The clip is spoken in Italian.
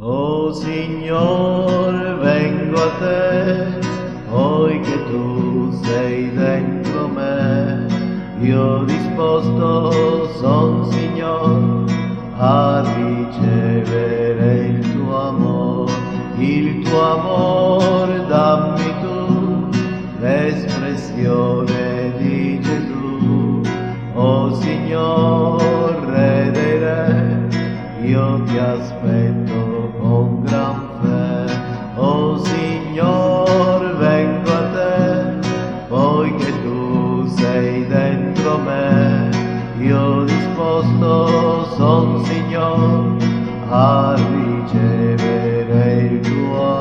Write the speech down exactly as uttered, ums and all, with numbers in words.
Oh Signore, vengo a te, poiché tu sei dentro me. Io disposto son, Signor, a ricevere il tuo amor. Il tuo amor dammi tu, l'espressione di Gesù. Oh Signor, Re dei Re, io ti aspetto con gran fede. Oh Signor, vengo a te, poiché tu sei dentro me. Io disposto son, Signor, a ricevere il tuo amore.